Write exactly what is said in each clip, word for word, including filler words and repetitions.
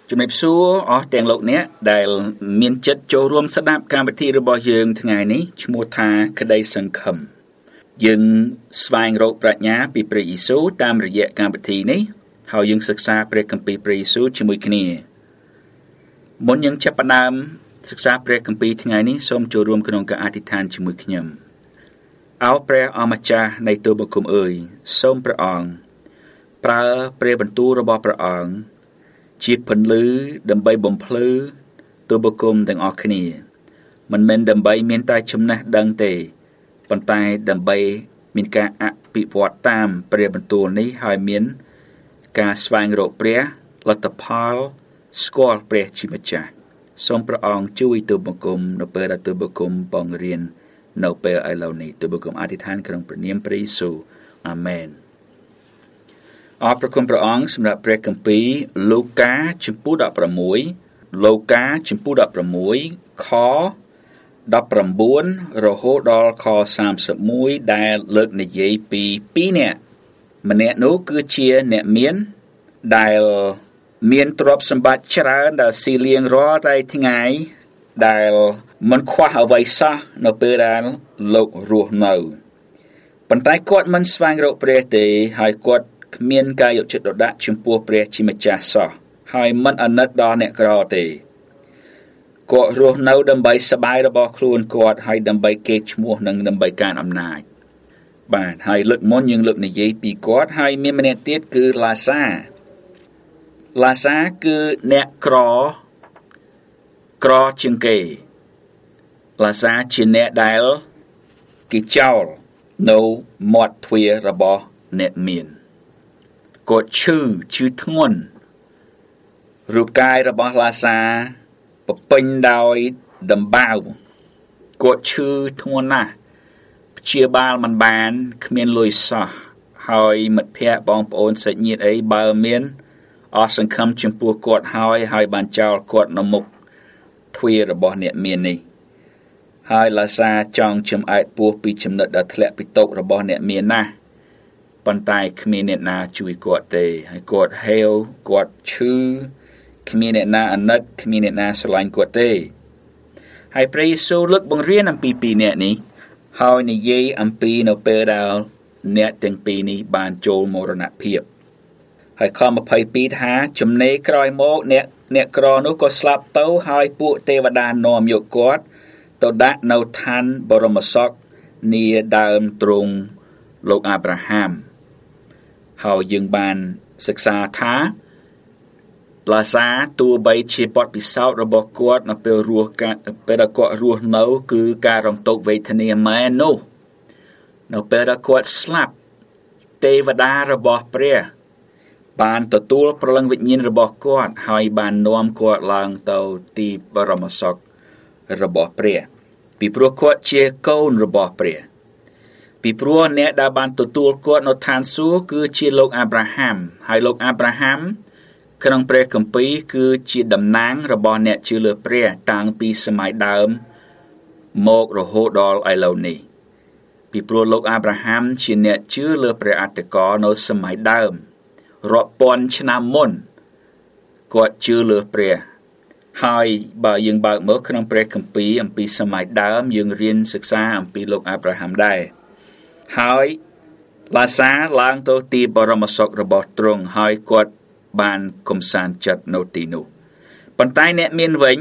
ជំរាបសួរអស់ទាំងលោកអ្នកដែលមានចិត្តចូលរួមស្ដាប់កម្មវិធីរបស់យើងថ្ងៃនេះឈ្មោះថាក្តីសង្ឃឹមយើងស្វែងរកប្រាជ្ញាពីព្រះយេស៊ូវតាមរយៈកម្មវិធីនេះហើយយើងសិក្សាព្រះគម្ពីរព្រះយេស៊ូវជាមួយគ្នាមុនយើងចាប់ផ្ដើមសិក្សាព្រះគម្ពីរថ្ងៃនេះសូមចូលរួមក្នុងការអធិដ្ឋានជាមួយខ្ញុំអោព្រះអម្ចាស់នៃទូលបង្គំអើយសូមព្រះអង្គប្រើព្រះបន្ទូលរបស់ព្រះអង្គជាពន្លឺដើម្បីបំភ្លឺទូលបង្គំទាំងអស់គ្នាមិនមែនដើម្បីមានតែចំណេះដឹងទេប៉ុន្តែដើម្បីមានការអភិវឌ្ឍតាមព្រះបន្ទូលនេះហើយមានការស្វែងរកព្រះលទ្ធផលស្គាល់ព្រះជាម្ចាស់សូមព្រះអង្គជួយទូលបង្គំនៅពេលដែលទូលបង្គំបង្រៀននៅពេលឥឡូវនេះទូលបង្គំអធិដ្ឋានក្នុងព្រះនាមព្រះយេស៊ូវអាមែនអរព្រគុណព្រះអង្គសម្រាប់ព្រះគម្ពីរលូកាជំពូកដប់ប្រាំមួយលូកាជំពូកដប់ប្រាំមួយខដប់ប្រាំបួនរហូតដល់ខសាមសិបមួយដែលលើកនិយាយពីពីរនាក់ម្នាក់នោះគឺជាអ្នកមានដែលមានទ្រព្យសម្បត្តិច្រើនដែលស៊ីលៀងរាល់តែថ្ងៃដែលមិនខ្វះអ្វីសោះនៅពេលដែលលោករស់នៅប៉ុន្តែគាត់មិនស្វែងរកព្រះទេហើយគាត់គ្មានការយកចិត្តទុកដាក់ចំពោះព្រះជាម្ចាស់សោះហើយមិនអាណិតដល់អ្នកក្រទេគាត់រស់នៅដើម្បីសប្បាយរបស់ខ្លួនគាត់ហើយដើម្បីកេរ្តិ៍ឈ្មោះនិងដើម្បីការអំណាចបាទហើយលើកមុនយើងលើកនិយាយពីគាត់ហើយមានម្នាក់ទៀតគឺឡាសាឡាសាគឺអ្នកក្រក្រជាងគេឡាសាជាអ្នកដែលគេចោលនៅមាត់ទ្វាររបស់អ្នកមានគាត់ឈឺឈឺធ្ងន់រូបកាយរបស់ឡាសាពពេញដោយដំបៅគាត់ឈឺធ្ងន់ណាស់ព្យាបាលមិនបានគ្មានលុយសោះហើយមិត្តភ័ក្តិបងប្អូនសាច់ញាតិអីបើមានអស់សង្ឃឹមចំពោះគាត់ហើយហើយបានចោលគាត់នៅមុខទ្វាររបស់អ្នកមាននេះហើយឡាសាចង់ចំអែតពោះពីចំណិតដែលធ្លាក់ពីតុរបស់អ្នកមានណាស់ប៉ុន្តែគ្មានអ្នកណាជួយគាត់ទេហើយគាត់ហេវគាត់ឈឺគ្មានអ្នកណាអាណិតគ្មានអ្នកណាស្រឡាញ់គាត់ទេហើយព្រះយេស៊ូវលើកបង្រៀនអំពីពីរនាក់នេះហើយនិយាយអំពីនៅពេលដែលអ្នកទាំងពីរនេះបានចូលមរណភាពហើយខម្ភៃពីរថាចំណេរក្រោយមកអ្នកអ្នកក្រនោះក៏ស្លាប់ទៅហើយពួកទេវតានាំយកគាត់ទៅដាក់នៅឋានបរមសុខនាដើមទ្រង់លោកអាប់រ៉ាហាំហើយយើងបានសិក្សាថាឡាសាទោះបីជាបទពិសោធន៍របស់គាត់នៅពេលរស់ពេលដែលគាត់រស់នៅគឺការរងទុក្ខវេទនាមែននោះនៅពេលដែលគាត់ស្លាប់ទេវតារបស់ព្រះបានទទួលព្រលឹងវិញ្ញាណរបស់គាត់ហើយបាននាំគាត់ឡើងទៅទីបរមសុខរបស់ព្រះពីព្រោះគាត់ជាកូនរបស់ព្រះពីព្រោះអ្នកដែលបានទទួលគាត់នៅឋានសួគ៌គឺជាលោកអាប់រ៉ាហាំហើយលោកអាប់រ៉ាហាំក្នុងព្រះគម្ពីរគឺជាតំណាងរបស់អ្នកជឿលើព្រះតាំងពីសម័យដើមមករហូតដល់ឥឡូវនេះពីព្រោះលោកអាប់រ៉ាហាំជាអ្នកជឿលើព្រះអត្តករនៅសម័យដើមរាប់ពាន់ឆ្នាំមុនគាត់ជឿលើព្រះហើយបើយើងបើកមើលក្នុងព្រះគម្ពីរអំពីសម័យដើមយើងរៀនសិក្សាអំពីលោកអាប់រ៉ាហាំដែរហើយឡាសាឡើងទៅទីបរមសុខរបស់ទ្រង់ហើយគាត់បានកំសាន្តចិត្តនៅទីនោះប៉ុន្តែអ្នកមានវិញ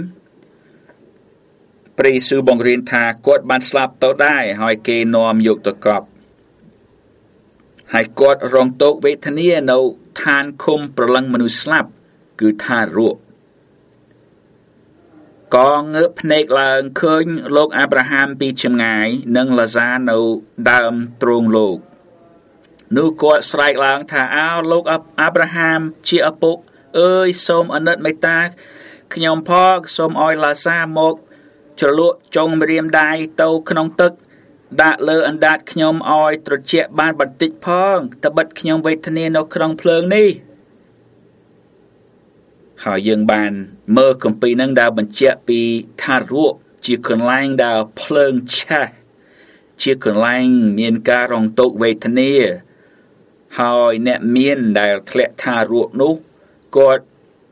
ព្រះយេស៊ូវបង្រៀនថាគាត់បានស្លាប់ទៅដែរហើយគេនាំយកទៅកប់ហើយគាត់រងទុក្ខវេទនានៅឋានឃុំប្រលឹងមនុស្សស្លាប់គឺថារស់ក៏ងើបភ្នែកឡើងឃើញលោកអាប់រ៉ាហាំពីចម្ងាយនិងឡាសានៅដើមទ្រង់លោកនោះគាត់ស្រែកឡើងថាអោលោកអាប់រ៉ាហាំជាឪពុកអើយសូមអាណិតមេត្តាខ្ញុំផងសូមឲ្យឡាសាមកជ្រលក់ចុងម្រាមដៃទៅក្នុងទឹកដាក់លើអណ្ដាតខ្ញុំឲ្យត្រជាក់បានបន្តិចផងត្បិតខ្ញុំវេទនានៅក្នុងភ្លើងនេះហើយយើងបានមើលគម្ពីរនឹងដែលបញ្ជាក់ពីថារៈជាកន្លែងដែលភ្លើងឆេះជាកន្លែងមានការរងទុក្ខវេទនាហើយអ្នកមានដែលធ្លាក់ថារៈនោះគាត់ពី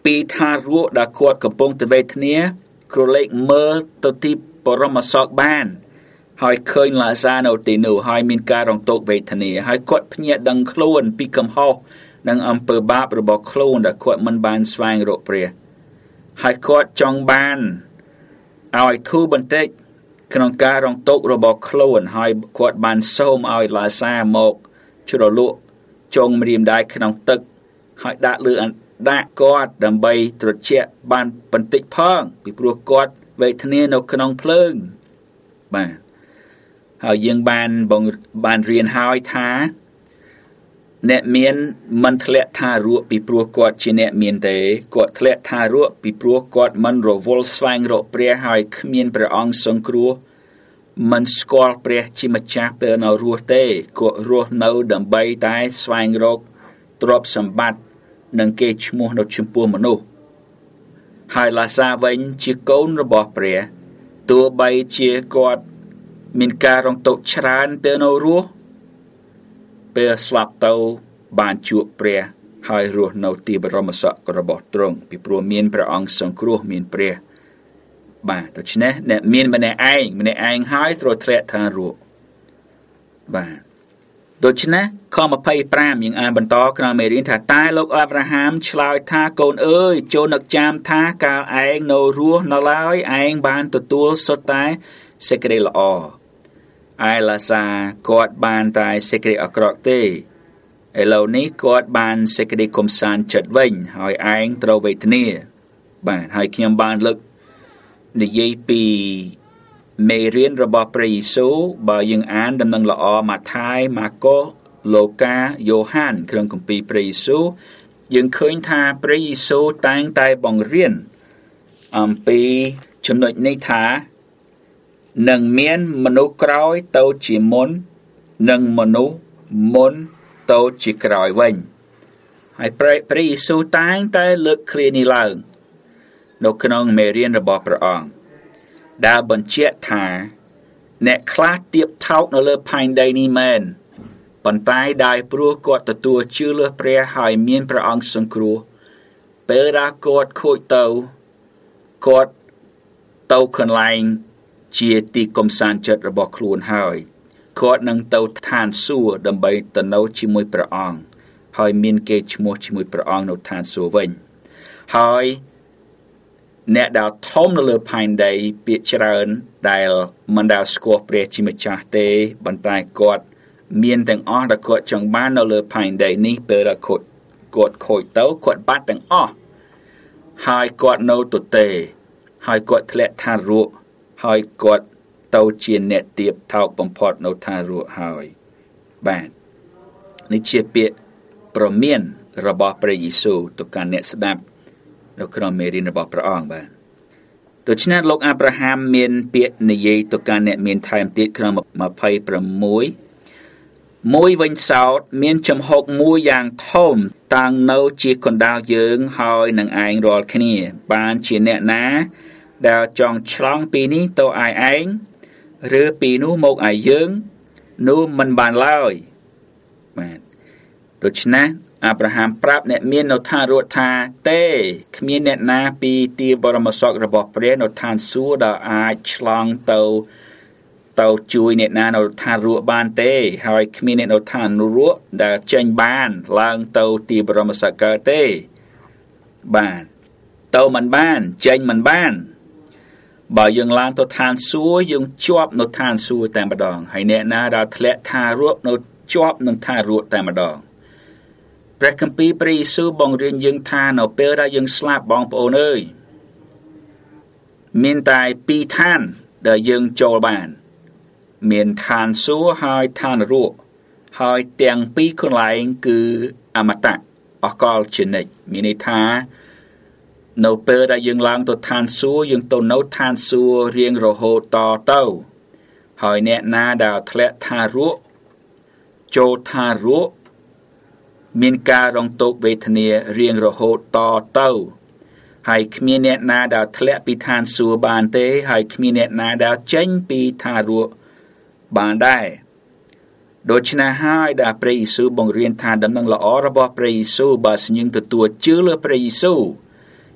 ពីថារੂដែលគាត់កំពុងតែវេទនាក្រឡេកមើលទៅទីបរមសោកបានហើយឃើញឡាសានៅទីនោះហើយមានការរងទុក្ខវេទនាហើយគាត់ភ្ញាក់ដឹងខ្លួនពីកំហុសនិងអំពើបាបរបស់ខ្លួនដែលគាត់មិនបានស្វែងរកព្រះហើយគាត់ចង់បានឲ្យធូរបន្តិចក្នុងការរងទុក្ខរបស់ខ្លួនហើយគាត់បានសូមឲ្យឡាសាមកជ្រលក់ចុងម្រាមដៃក្នុងទឹកហើយដាក់លើដាក់គាត់ដើម្បីត្រជាក់បានបន្តិចផងពីព្រោះគាត់វេទនានៅក្នុងភ្លើងបាទហើយយើងបានបងបានរៀនហើយថាអ្នកមានមិនធ្លាក់ថារੂពីព្រោះគាត់ជាអ្នកមានទេគាត់ធ្លាក់ថារੂពីព្រោះគាត់មិនរវល់ស្វែងរកព្រះហើយគ្មានព្រះអង្គសង្គ្រោះមិនស្គាល់ព្រះជាម្ចាស់ពេលនៅរស់ទេគាត់រស់នៅដើម្បីតែស្វែងរកទ្រព្យសម្បត្តិនិងគេឈ្មោះនៅចំពោះមនុស្សហើយឡាសាវិញជាកូនរបស់ព្រះទោះបីជាគាត់មានការរងទុក្ខច្រើនពេលនៅរស់ពេលស្លាប់ទៅបានជួបព្រះហើយរស់នៅទីបរមសុខរបស់ទ្រង់ពីព្រោះមានព្រះអង្គសង្គ្រោះមានព្រះបាទដូច្នេះអ្នកមានម្នាក់ឯងម្នាក់ឯងហើយត្រូវធ្លាក់ថារੂបាទដូច្នេះខម្ភៃប្រាំយើងអានបន្តក្នុងមេរៀនថាតែលោកអាប់រ៉ាហាំឆ្លើយថាកូនអើយចូលនឹកចាំថាកាលឯងនៅរស់នៅឡើយឯងបានទទួលសុទ្ធតែសេចក្តីល្អឯឡាសាគាត់បានតែសេចក្តីអាក្រក់ទេឥឡូវនេះគាត់បានសេចក្តីកំសាន្តចិត្តវិញហើយឯងត្រូវវេទនាបាទហើយខ្ញុំបានលើកនិយាយពីមេរៀនរបស់ព្រះយេស៊ូវបើយើងអានដំណឹងល្អម៉ាថាយម៉ាកុសលូកាយ៉ូហានក្នុងគម្ពីរព្រះយេស៊ូវយើងឃើញថាព្រះយេស៊ូវតែងតែបង្រៀនអំពីចំណុចនេះថានឹងមានមនុស្សក្រោយទៅជាមុននិងមនុស្សមុនទៅជាក្រោយវិញហើយព្រះយេស៊ូវតែងតែលើកឃ្លានេះឡើងនៅក្នុងមេរៀនរបស់ព្រះអង្គដែលបញ្ជាក់ថាអ្នកខ្លះទៀបថោកនៅលើផែនដីនេះមែនប៉ុន្តែដោយព្រោះគាត់ទទួលជឿលើព្រះហើយមានព្រះអង្គសង្គ្រោះពេលដែលគាត់ខូចទៅគាត់ទៅកន្លែងជាទីកំសាន្តចិត្តរបស់ខ្លួនហើយគាត់នឹងទៅឋានសួគ៌ដើម្បីទៅនៅជាមួយព្រះអង្គហើយមានកេរ្តិ៍ឈ្មោះជាមួយព្រះអង្គនៅឋានសួគ៌វិញហើយអ្នកដែលធំនៅលើផែនដីពាក្យច្រើនដែលមិនដែលស្គាល់ព្រះជាម្ចាស់ទេប៉ុន្តែគាត់មានទាំងអស់ដែលគាត់ចង់បាននៅលើផែនដីនេះពេលដែលគាត់គាត់ខូចទៅគាត់បាត់ទាំងអស់ហើយគាត់នៅទទេហើយគាត់ធ្លាក់ថារੂហើយគាត់ទៅជាអ្នកទៀបថោកបំផុតនៅថារੂហើយបាទនេះជាពាក្យប្រមានរបស់ព្រះយេស៊ូវទៅកាន់អ្នកស្ដាប់នៅក្នុងមេរៀនរបស់ព្រះអង្គបាទដូច្នេះលោកអាប់រ៉ាហាំមានពាក្យនិយាយទៅកាន់អ្នកមានថែមទៀតក្នុងម្ភៃប្រាំមួយមួយវិញសោតមានចំហុកមួយយ៉ាងធំតាំងនៅជាកណ្ដាលយើងហើយនឹងឯងរាល់គ្នាបានជាអ្នកណាដែលចង់ឆ្លងពីនេះទៅឯឯងឬពីនោះមកឯយើងនោះមិនបានឡើយបាទដូច្នេះអាប់រ៉ាហាំប្រាប់អ្នកមាននៅឋានរੂថាទេគ្មានអ្នកណាពីទីបរមសុខរបស់ព្រះនៅឋានសួគ៌ដែលអាចឆ្លងទៅទៅជួយអ្នកណានៅឋានរੂបានទេហើយគ្មានអ្នកនៅឋានរੂដែលចេញបានឡើងទៅទីបរមសុខកើតទេបាទទៅមិនបានចេញមិនបានបើយើងឡើងទៅឋានសួគ៌យើងជាប់នៅឋានសួគ៌តែម្ដងហើយអ្នកណាដែលធ្លាក់ឋានរੂនៅជាប់នឹងឋានរੂតែម្ដងព្រះគម្ពីរព្រះយេស៊ូវបង្រៀនយើងថានៅពេលដែលយើងស្លាប់បងប្អូនអើយមានតែពីរឋានដែលយើងចូលបានមានឋានសួគ៌ហើយឋានរੂហើយទាំងពីរកន្លែងគឺអមតៈអកលជានិច្ចមានន័យថានៅពេលដែលយើងឡើងទៅឋានសួគ៌យើងទៅនៅឋានសួគ៌រៀងរហូតតទៅហើយអ្នកណាដែលធ្លាក់ឋានរੂចូលឋានរੂមានការរងទុក្ខវេទនារៀងរហូតតទៅហើយគ្មានអ្នកណាដែលធ្លាក់ពីឋានសួគ៌បានទេហើយគ្មានអ្នកណាដែលចេញពីឋានរੂបានដែរដូច្នេះហើយដែលព្រះយេស៊ូវបង្រៀនថាដំណឹងល្អរបស់ព្រះយេស៊ូវបើស្ញឹងទទួលជឿលើព្រះយេស៊ូវ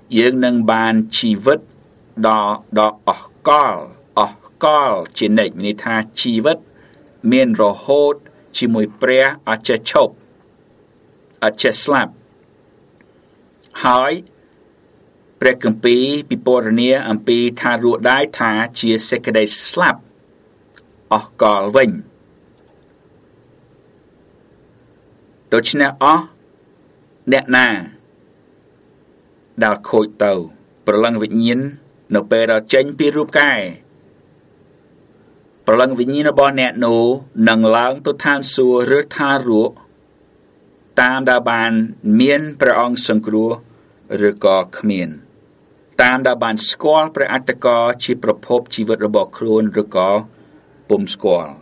យើងនឹងបានជីវិតដ៏ដ៏អស់កលអស់កលជានិច្ចមានន័យថាជីវិតមានរហូតជាមួយព្រះអត់ចេះឈប់អត់ចេះស្លាប់ហើយព្រះគម្ពីរពិពណ៌នាអំពីថារស់ដែរថាជាសេចក្តីស្លាប់អស់កលវិញដូច្នេះអស់អ្នកណាដែលខូចទៅព្រលឹងវិញ្ញាណនៅពេលដែលចេញពីរូបកាយព្រលឹងវិញ្ញាណរបស់អ្នកនោះនឹងឡើងទៅឋានសួគ៌ឬថារស់តាមដែលបានមានព្រះអង្គសង្គ្រោះឬក៏គ្មានតាមដែលបានស្គាល់ព្រះអត្តកោជាប្រភពជីវិតរបស់ខ្លួនឬក៏ពុំស្គាល់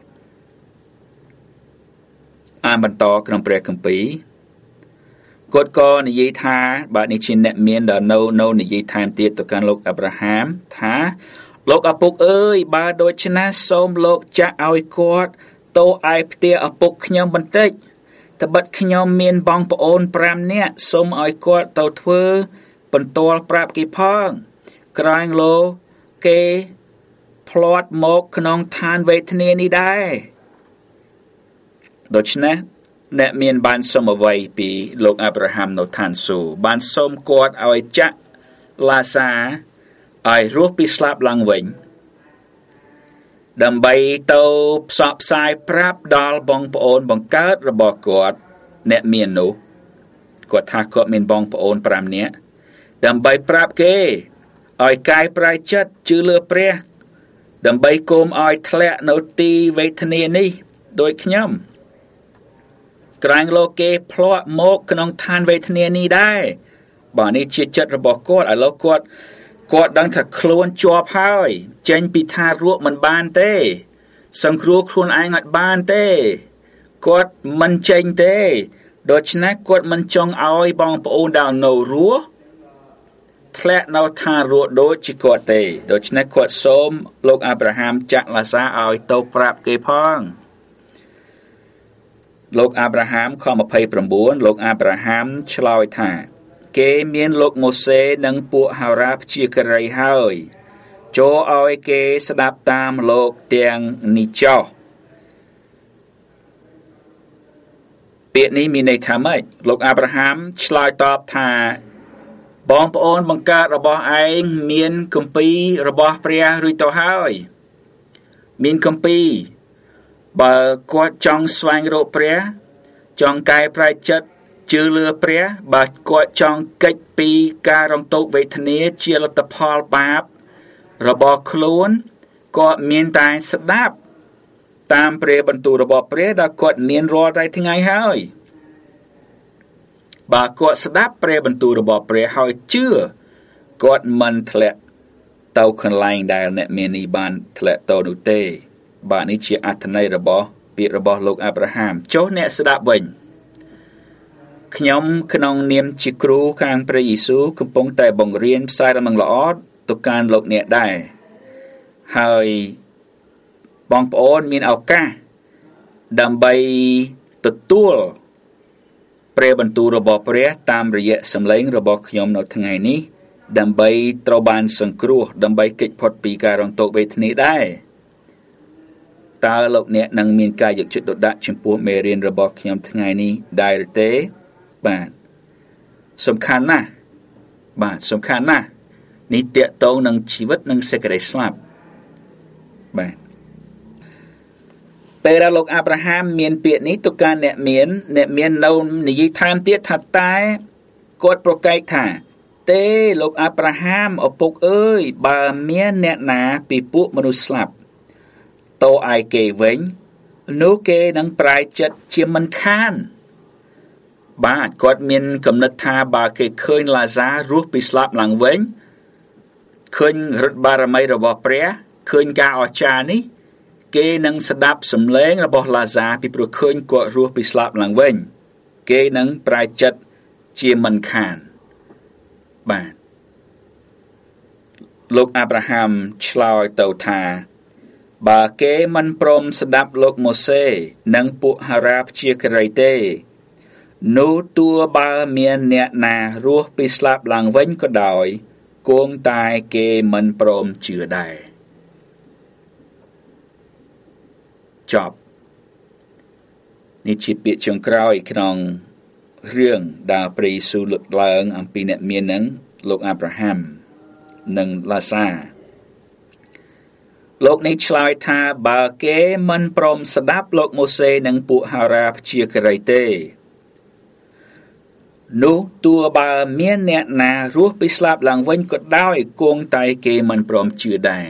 អានបន្តក្នុងព្រះគម្ពីរគាត់ក៏និយាយថាបាទនេះជាអ្នកមានដែលនៅនៅនិយាយថែមទៀតទៅកាន់លោកអាប់រ៉ាហាមថាលោកឪពុកអើយបើដូច្នេះសូមលោកចាក់ឲ្យគាត់ទៅឯផ្ទះឪពុកខ្ញុំបន្តិចត្បិតខ្ញុំមានបងប្អូនប្រាំនាក់សូមឲ្យគាត់ទៅធ្វើបន្ទាល់ប្រាប់គេផងក្រែងលោគេផ្លាត់មកក្នុងឋានវេទនានេះដែរដូច្នេះអ្នកមានបានសុំអ្វីពីលោកអាប់រ៉ាហាំនៅឋានសួគ៌បានសុំគាត់ឲ្យចាក់ឡាសាឲ្យរស់ពីស្លាប់ឡើងវិញដើម្បីទៅផ្សព្វផ្សាយប្រាប់ដល់បងប្អូនបង្កើតរបស់គាត់អ្នកមាននោះគាត់ថាគាត់មានបងប្អូនប្រាំនាក់ដើម្បីប្រាប់គេឲ្យកែប្រែចិត្តជឿលើព្រះដើម្បីកុំឲ្យធ្លាក់នៅទីវេទនានេះដោយខ្ញុំក្រែងលោកគេផ្លាត់មកក្នុងឋានវេទនានេះដែរបើនេះជាចិត្តរបស់គាត់ឥឡូវគាត់គាត់ដឹងថាខ្លួនជាប់ហើយចេញពីថារស់មិនបានទេសង្គ្រោះខ្លួនឯងអត់បានទេគាត់មិនចេញទេដូច្នេះគាត់មិនចង់ឲ្យបងប្អូនដែលនៅរស់ធ្លាក់នៅថារស់ដូចជាគាត់ទេដូច្នេះគាត់សូមលោកអាប់រ៉ាហាំចាក់ឡាសាឲ្យទៅប្រាប់គេផងលោកអាប់រ៉ាហាំខម្ភៃប្រាំលោកអាប់រ៉ាហាំឆ្លើយថាគេមានលោកម៉ូសេនិងពួកហារ៉ាព្យាការីហើយចូលឲ្យគេស្ដាប់តាមលោកទាំងនេះចោះពាក្យនេះមានន័យថាម៉េចលោកអាប់រ៉ាហាំឆ្លើយតបថាបងប្អូនបង្កើតរបស់ឯងមានគម្ពីររបស់ព្រះរួចទៅហើយមានគម្ពីរបើគាត់ចង់ស្វែងរកព្រះចង់កែប្រែចិត្តជឿលើព្រះបើគាត់ចង់គេចពីការរងទុក្ខវេទនាជាលទ្ធផលបាបរបស់ខ្លួនគាត់មានតែស្ដាប់តាមព្រះបន្ទូលរបស់ព្រះដែលគាត់មានរាល់តែថ្ងៃហើយបើគាត់ស្ដាប់ព្រះបន្ទូលរបស់ព្រះហើយជឿគាត់មិនធ្លាក់ទៅកន្លែងដែលអ្នកមាននេះបានធ្លាក់ទៅនោះទេបាទនេះជាអត្ថន័យរបស់ពាក្យរបស់លោកអាប់រ៉ាហាំចុះអ្នកស្ដាប់វិញខ្ញុំក្នុងនាមជាគ្រូខាងព្រះយេស៊ូវកំពុងតែបង្រៀនផ្សាយដំណឹងល្អទៅកាន់លោកអ្នកដែរហើយបងប្អូនមានឱកាសដើម្បីទទួលព្រះបន្ទូលរបស់ព្រះតាមរយៈសម្លេងរបស់ខ្ញុំនៅថ្ងៃនេះដើម្បីត្រូវបានសង្គ្រោះដើម្បីគេចផុតពីការរងទុក្ខវេទនាដែរតើលោកអ្នកនឹងមានការយកចិត្តទុកដាក់ចំពោះមេរៀនរបស់ខ្ញុំថ្ងៃនេះដែរឬទេបាទសំខាន់ណាស់បាទសំខាន់ណាស់នេះតកតងនឹងជីវិតនិងសេចក្តីស្លាប់បាទពេលដែលលោកអាប់រ៉ាហាំមានពាក្យនេះទៅកាន់អ្នកមានអ្នកមាននៅនិយាយថែមទៀតថាតែគាត់ប្រកែកថាទេលោកអាប់រ៉ាហាំឪពុកអើយបើមានអ្នកណាពីពួកមនុស្សស្លាប់តោឯគេវិញនោះគេនឹងប្រែចិត្តជាមិនខានបាទគាត់មានគំនិតថាបើគេឃើញឡាសារស់ពីស្លាប់ឡើងវិញឃើញឫទ្ធិបារមីរបស់ព្រះឃើញការអស្ចារ្យនេះគេនឹងស្ដាប់សំឡេងរបស់ឡាសាពីព្រោះឃើញគាត់រស់ពីស្លាប់ឡើងវិញគេនឹងប្រែចិត្តជាមិនខានបាទលោកអាប់រ៉ាហាំឆ្លើយទៅថាបើគេមិនព្រមស្ដាប់លោកម៉ូសេនិងពួកហារ៉ាព្យាការីទេនោះតួបើមានអ្នកណារស់ពីស្លាប់ឡើងវិញក៏ដោយគង់តែគេមិនព្រមជឿដែរចប់នេះជាពាក្យចុងក្រោយក្នុងរឿងដែលព្រះយេស៊ូវលើកឡើងអំពីអ្នកមាននឹងលោកអាប់រ៉ាហាំនិងឡាសាលោកនេះឆ្លើយថាបើគេមិនព្រមស្ដាប់លោកម៉ូសេនិងពួកហារ៉ាព្យាការីទេនោះទោះបើមានអ្នកណារស់ពីស្លាប់ឡើងវិញក៏ដោយគង់តែគេមិនព្រមជឿដែរ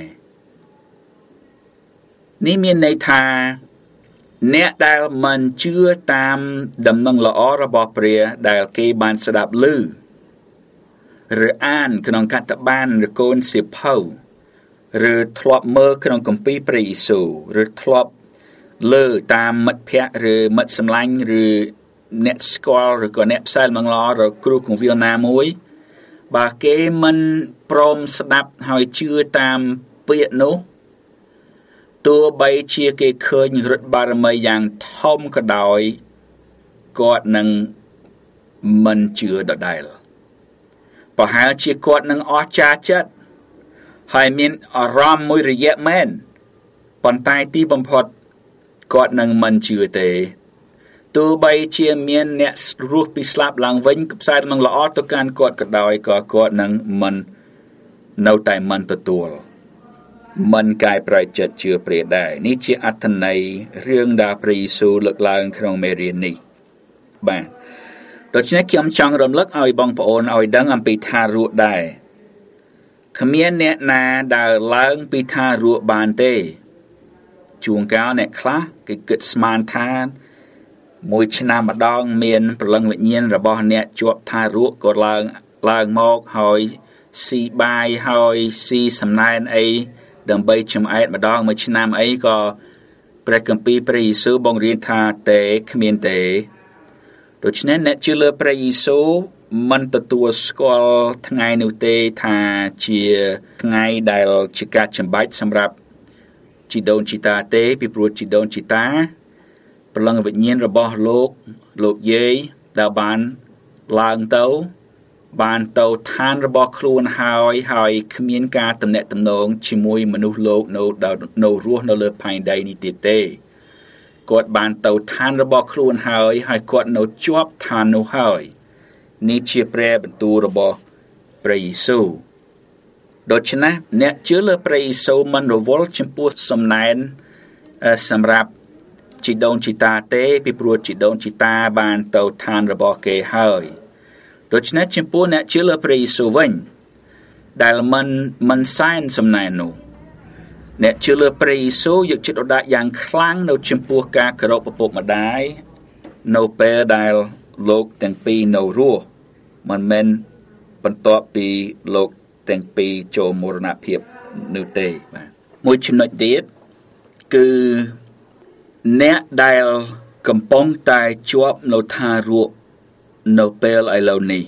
នេះមានន័យថាអ្នកដែលមិនជឿតាមដំណឹងល្អរបស់ព្រះដែលគេបានស្ដាប់ឮឬអានក្នុងកតបានឬកូនសៀវភៅឬធ្លាប់មើលក្នុងគម្ពីរព្រះយេស៊ូវឬធ្លាប់លើតាមមិត្តភ័ក្តិឬមិត្តសម្លាញ់ឬអ្នកស្គាល់ឬក៏អ្នកផ្សាយមង្លឬគ្រូគង្វាលណាមួយបើគេមិនព្រមស្ដាប់ហើយជឿតាមពាក្យនោះទោះបីជាគេឃើញឫទ្ធិបារមីយ៉ាងធំក៏ដោយគាត់នឹងមិនជឿដដែលប្រហែលជាគាត់នឹងអស់ចាចិត្តហើយមានអារម្មណ៍មួយរយៈមែនប៉ុន្តែទីបំផុតគាត់នឹងមិនជឿទេទោះបីជាមានអ្នករស់ពីស្លាប់ឡើងវិញផ្សាយដំណឹងល្អទៅកាន់គាត់ក៏ដោយក៏គាត់នឹងមិននៅតែមិនទទួលមិនកែប្រែចិត្តជឿព្រះដែរនេះជាអត្ថន័យរឿងដែលព្រះយេស៊ូវលើកឡើងក្នុងមេរៀននេះបាទដូច្នេះខ្ញុំចង់រំលឹកឲ្យបងប្អូនឲ្យដឹងអំពីថារស់ដែរគ្មានអ្នកណាដែលឡើងពីថារស់បានទេជួនកាលអ្នកខ្លះគេគិតស្មានថាមួយឆ្នាំម្ដងមានព្រលឹងវិញ្ញាណរបស់អ្នកជាប់ថារស់ក៏ឡើងឡើងមកហើយស៊ីបាយហើយស៊ីសំណែនអីដើម្បីចំអែតម្ដងមួយឆ្នាំអីក៏ព្រះគម្ពីរព្រះយេស៊ូវបង្រៀនថាទេគ្មានទេដូច្នេះអ្នកជឿលើព្រះយេស៊ូវមិនទទួលស្គាល់ថ្ងៃនោះទេថាជាថ្ងៃដែលជាការចម្បាច់សម្រាប់ជីដូនជីតាទេពីព្រោះជីដូនជីតាព្រលឹងវិញ្ញាណរបស់លោកលោកយាយដែលបានឡើងទៅបានទៅឋានរបស់ខ្លួនហើយហើយគ្មានការតំណែងតំណងជាមួយមនុស្សលោកនៅនៅរស់នៅលើផែនដីនេះទៀតទេគាត់បានទៅឋានរបស់ខ្លួនហើយហើយគាត់នៅជាប់ឋាននោះហើយនេះជាព្រះបន្ទូលរបស់ព្រះយេស៊ូវដូច្នេះអ្នកជឿលើព្រះយេស៊ូវមិនរវល់ចំពោះសំណែនសម្រាប់ជីដូនជីតាទេពីព្រោះជីដូនជីតាបានទៅឋានរបស់គេហើយដូច្នេះចំពោះអ្នកជឿលើព្រះយេស៊ូវវិញដែលមិនមិនសែនសំណែននោះអ្នកជឿលើព្រះយេស៊ូវយកចិត្តទុកដាក់យ៉ាងខ្លាំងនៅចំពោះការគោរពឪពុកម្ដាយនៅពេលដែលលោកទាំងពីរនៅរស់មិនមែនបន្ទាប់ពីលោកទាំងពីរចូលមរណភាពនោះទេបាទមួយចំណុចទៀតគឺអ្នកដែលកំពុងតែជាប់នៅថារស់នៅពេលឥឡូវនេះ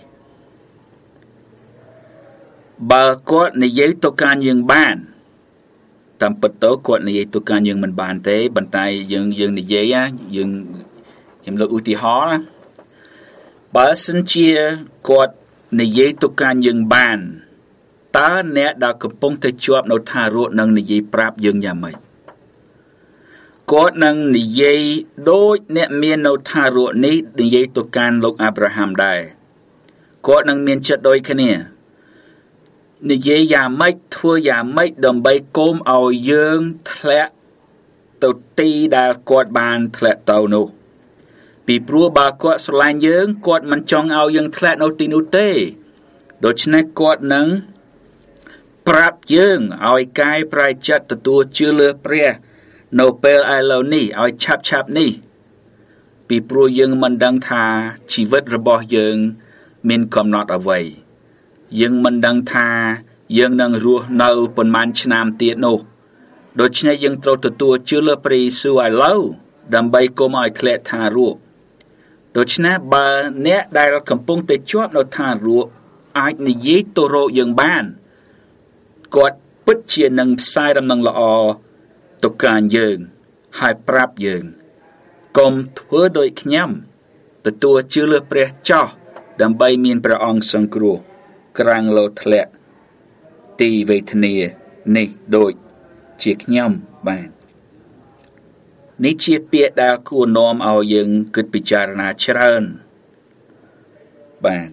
បើគាត់និយាយទៅកាន់យើងបានតាមពិតទៅគាត់និយាយទៅកាន់យើងមិនបានទេប៉ុន្តែយើងយើងនិយាយយើងខ្ញុំលើកឧទាហរណ៍បើសិនជាគាត់និយាយទៅកាន់យើងបានតើអ្នកដែលកំពុងតែជាប់នៅថារស់នឹងនិយាយប្រាប់យើងយ៉ាងម៉េចគាត់នឹងនិយាយដូចអ្នកមាននៅថារស់នេះនិយាយទៅកាន់លោកអាប់រ៉ាហាំដែរគាត់នឹងមានចិត្តដូចគ្នានិយាយយ៉ាងម៉េចធ្វើយ៉ាងម៉េចដើម្បីកុំឲ្យយើងធ្លាក់ទៅទីដែលគាត់បានធ្លាក់ទៅនោះពីព្រោះបើគាត់ស្រឡាញ់យើងគាត់មិនចង់ឲ្យយើងធ្លាក់នៅទីនោះទេដូច្នេះគាត់នឹងប្រាប់យើងឲ្យកែប្រែចិត្តទទួលជឿលើព្រះនៅពេលឥឡូវនេះឲ្យឆាប់ឆាប់នេះពីព្រោះយើងមិនដឹងថាជីវិតរបស់យើងមានកំណត់អ្វីយើងមិនដឹងថាយើងនឹងរស់នៅប៉ុន្មានឆ្នាំទៀតនោះដូច្នេះយើងត្រូវទទួលជឿលើព្រះយេស៊ូវឥឡូវដើម្បីកុំឲ្យធ្លាក់ថារស់ដូច្នេះបើអ្នកដែលកំពុងតែជាប់នៅថារស់អាចនិយាយទៅរកយើងបានគាត់ពិតជានឹងផ្សាយដំណឹងល្អទៅកាន់យើងហើយប្រាប់យើងកុំធ្វើដូចខ្ញុំទទួលជឿលើព្រះចោះដើម្បីមានព្រះអង្គសង្គ្រោះក្រាំងលោធ្លាក់ទីវេទនានេះដូចជាខ្ញុំបាទនេះជាពាក្យដែលគួរនាំឲ្យយើងគិតពិចារណាច្រើនបាទ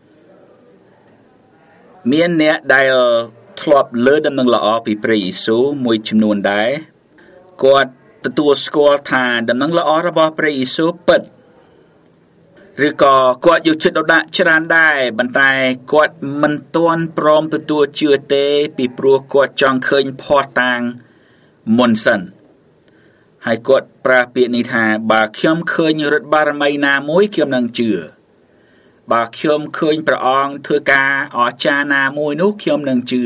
មានអ្នកដែលធ្លាប់លើដំណឹងល្អពីព្រះយេស៊ូវមួយចំនួនដែរគាត់ទទួលស្គាល់ថាដំណឹងល្អរបស់ព្រះយេស៊ូវពិតឬក៏គាត់យកចិត្តទុកដាក់ច្រើនដែរប៉ុន្តែគាត់មិនទាន់ព្រមទទួលជឿទេពីព្រោះគាត់ចង់ឃើញភ័ស្តុតាងមុនសិនហើយគាត់ប្រើពាក្យនេះថាបើខ្ញុំឃើញឫទ្ធិបារមីណាមួយខ្ញុំនឹងជឿបើខ្ញុំឃើញព្រះអង្គធ្វើការអស្ចារ្យណាមួយនោះខ្ញុំនឹងជឿ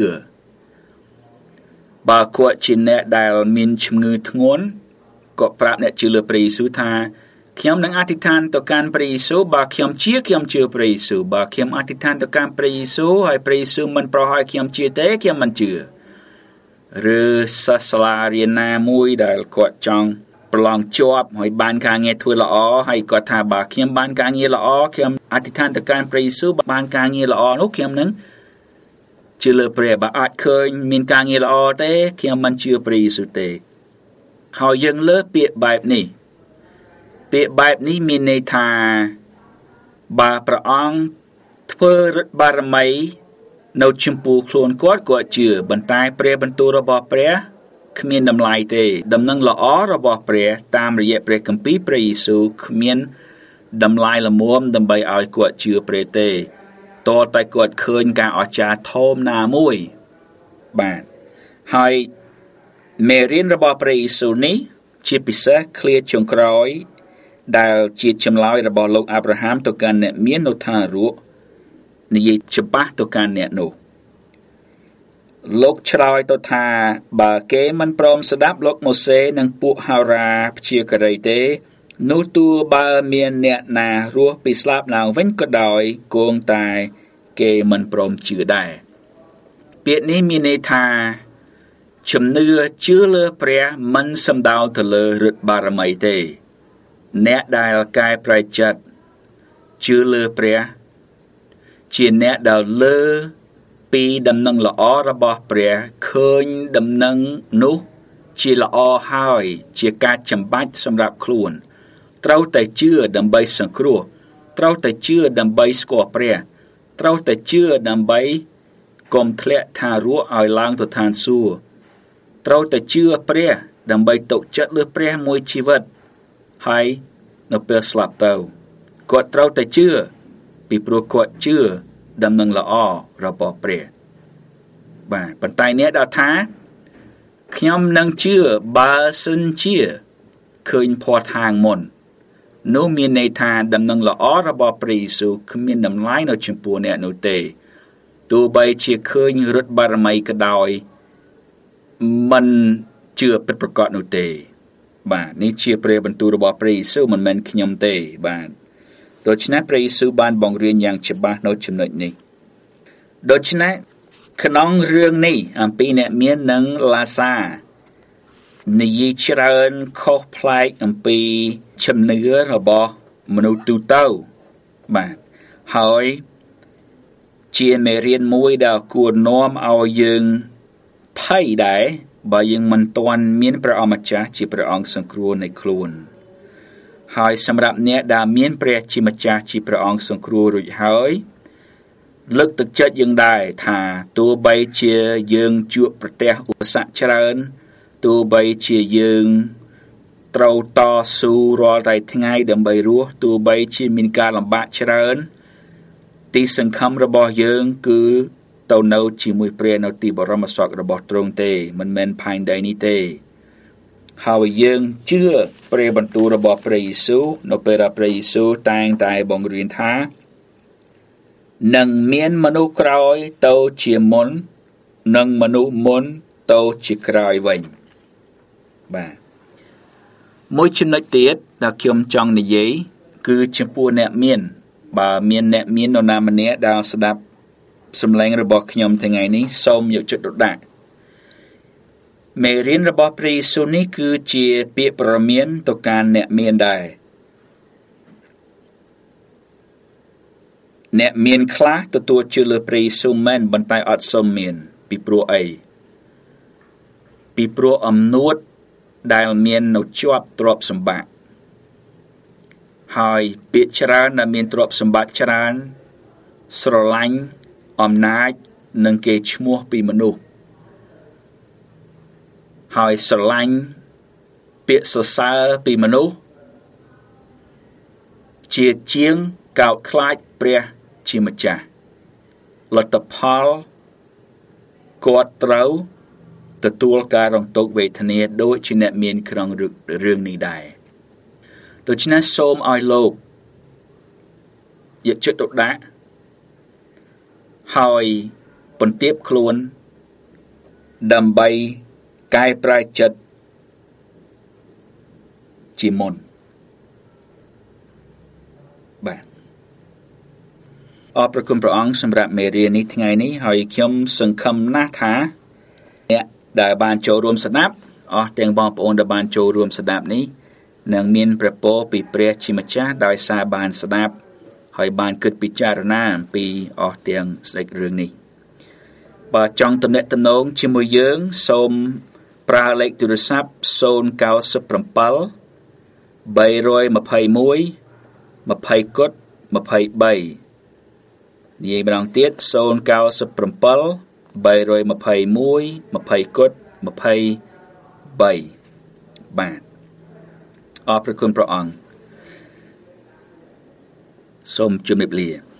បើគាត់ជាអ្នកដែលមានជំងឺធ្ងន់គាត់ប្រាប់អ្នកជឿលើព្រះយេស៊ូវថាខ្ញុំនឹងអធិដ្ឋានទៅកាន់ព្រះយេស៊ូវបើខ្ញុំជាខ្ញុំជឿព្រះយេស៊ូវបើខ្ញុំអធិដ្ឋានទៅកាន់ព្រះយេស៊ូវហើយព្រះយេស៊ូវមិនប្រោសឲ្យខ្ញុំជឿទេខ្ញុំមិនជឿឬសាសាឡារៀនណាមួយដែលគាត់ចង់ប្រឡងជាប់ហើយបានការងារធ្វើល្អហើយគាត់ថាបើខ្ញុំបានការងារល្អខ្ញុំអធិដ្ឋានទៅកាន់ព្រះយេស៊ូវបានការងារល្អនោះខ្ញុំនឹងជឿលើព្រះបើអាចឃើញមានការងារល្អទេខ្ញុំមិនជឿព្រះយេស៊ូវទេហើយយើងលើពាក្យបែបនេះពាក្យបែបនេះមានន័យថាបើព្រះអង្គធ្វើឫទ្ធិបារមីនៅចំពោះខ្លួនគាត់គាត់ជឿប៉ុន្តែព្រះបន្ទូលរបស់ព្រះគ្មានតម្លៃទេដំណឹងល្អរបស់ព្រះតាមរយៈព្រះគម្ពីរព្រះយេស៊ូវគ្មានតម្លៃល្មមដើម្បីឲ្យគាត់ជឿព្រះទេតើតែគាត់ឃើញការអស្ចារ្យធំណាមួយបាទហើយមេរៀនរបស់ព្រះយេស៊ូវនេះជាពិសេសឃ្លាចុងក្រោយដែលជាចម្លើយរបស់លោកអាប់រ៉ាហាំទៅកាន់អ្នកមាននៅឋានរស់និយាយច្បាស់ទៅកាន់អ្នកនោះលោកឆ្លើយទៅថាបើគេមិនព្រមស្ដាប់លោកម៉ូសេនិងពួកហោរាព្យាការីទេនោះទោះបើមានអ្នកណារស់ពីស្លាប់ឡើងវិញក៏ដោយគង់តែគេមិនព្រមជឿដែរពាក្យនេះមានន័យថាជំនឿជឿលើព្រះមិនសំដៅទៅលើឫទ្ធិបារមីទេអ្នកដែលកែប្រែចិត្តជឿលើព្រះជាអ្នកដែលលើពីដំណឹងល្អរបស់ព្រះឃើញដំណឹងនោះជាល្អហើយជាការចាំបាច់សម្រាប់ខ្លួនត្រូវតែជឿដើម្បីសង្គ្រោះត្រូវតែជឿដើម្បីស្គាល់ព្រះត្រូវតែជឿដើម្បីកុំធ្លាក់ថារស់ឲ្យឡើងទៅឋានសួគ៌ត្រូវតែជឿព្រះដើម្បីទុកចិត្តលើព្រះមួយជីវិតហើយនៅពេលស្លាប់ទៅគាត់ត្រូវតែជឿពីព្រោះគាត់ជឿដំណឹងល្អរបស់ព្រះបាទប៉ុន្តែអ្នកដែលថាខ្ញុំនឹងជឿបើសិនជាឃើញភ័ស្តុតាងមុននោះមានន័យថាដំណឹងល្អរបស់ព្រះយេស៊ូវគ្មានតម្លៃនៅចំពោះអ្នកនោះទេទោះបីជាឃើញឫទ្ធិបារមីក៏ដោយមិនជឿពិតប្រាកដនោះទេបាទនេះជាព្រះបន្ទូលរបស់ព្រះយេស៊ូវមិនមែនខ្ញុំទេបាទដូច្នេះព្រះយេស៊ូវបានបង្រៀនយ៉ាងច្បាស់នៅចំណុចនេះដូច្នេះក្នុងរឿងនេះអំពីអ្នកមាននិងឡាសានិយាយច្រើនខុសប្លែកអំពីជំនឿរបស់មនុស្សទូទៅបាទហើយជាមេរៀនមួយដែលគួរនាំឲ្យយើងភ័យដែរបើយើងមិនទាន់មានព្រះអម្ចាស់ជាព្រះអង្គសង្គ្រោះនៃខ្លួនហើយសម្រាប់អ្នកដែលមានព្រះជាម្ចាស់ជាព្រះអង្គសង្គ្រោះរួចហើយលើកទឹកចិត្តយើងដែរថាទោះបីជាយើងជួបប្រទះឧបសគ្គច្រើនទោះបីជាយើងត្រូវតស៊ូរាល់តែថ្ងៃដើម្បីរស់ទោះបីជាមានការលំបាកច្រើនទីសង្ឃឹមរបស់យើងគឺទៅនៅជាមួយព្រះនៅទីបរមសុខរបស់ទ្រង់ទេមិនមែនផែនដីនេះទេហើយយើងជឿព្រះបន្ទូលរបស់ព្រះយេស៊ូវនៅពេលដែលព្រះយេស៊ូវតែងតែបង្រៀនថានឹងមានមនុស្សក្រោយទៅជាមុននិងមនុស្សមុនទៅជាក្រោយវិញបាទមួយចំណុចទៀតដែលខ្ញុំចង់និយាយគឺចំពោះអ្នកមានបើមានអ្នកមាននរណាម្នាក់ដែលស្ដាប់សំឡេងរបស់ខ្ញុំថ្ងៃនេះសូមយកចិត្តទុកដាក់មេរៀនរបស់ព្រះយេស៊ូវនេះគឺជាពាក្យព្រមានទៅកាន់អ្នកមានដែរអ្នកមានខ្លះទទួលជឿលើព្រះយេស៊ូវមែនប៉ុន្តែអត់សូវមានពីព្រោះអីពីព្រោះអំនួតដែលមាននៅជាប់ទ្រព្យសម្បត្តិហើយពាក្យច្រើនដែលមានទ្រព្យសម្បត្តិច្រើនស្រឡាញ់អំណាចនិងគេឈ្មោះពីមនុស្សហើយស្រឡាញ់ពាក្យសរសើរពីមនុស្សជាជាងកោតខ្លាចព្រះជាម្ចាស់លទ្ធផលគាត់ត្រូវទទួលការរងទុក្ខវេទនាដូចជាអ្នកមានក្នុងរឿងនេះដែរដូច្នេះសូមឲ្យលោកយកចិត្តទុកដាក់ហើយបន្ទាបខ្លួនដើម្បីកែប្រែចិត្តជាមុនបាទអរព្រគុណព្រះអង្គសម្រាប់មេរៀននេះថ្ងៃនេះហើយខ្ញុំសង្ឃឹមណាស់ថាអ្នកដែលបានចូលរួមស្ដាប់អស់ទាំងបងប្អូនដែលបានចូលរួមស្ដាប់នេះនឹងមានព្រះពរពីព្រះជាម្ចាស់ដោយសារបានស្ដាប់ហើយបានគិតពិចារណាអំពីអស់ទាំងស្ដេចរឿងនេះបើចង់ទំនាក់ទំនងជាមួយយើងសូមប្រើលេខទូរស័ព្ទศูนย์ เก้า เจ็ด 3 2 1 20 20 គុត 23 និយាយម្ដងទៀតศูนย์ เก้า เจ็ด 3 2 1 20 គុត 23 បាទអរព្រគុណព្រះអង្គសូមជម្រាបលា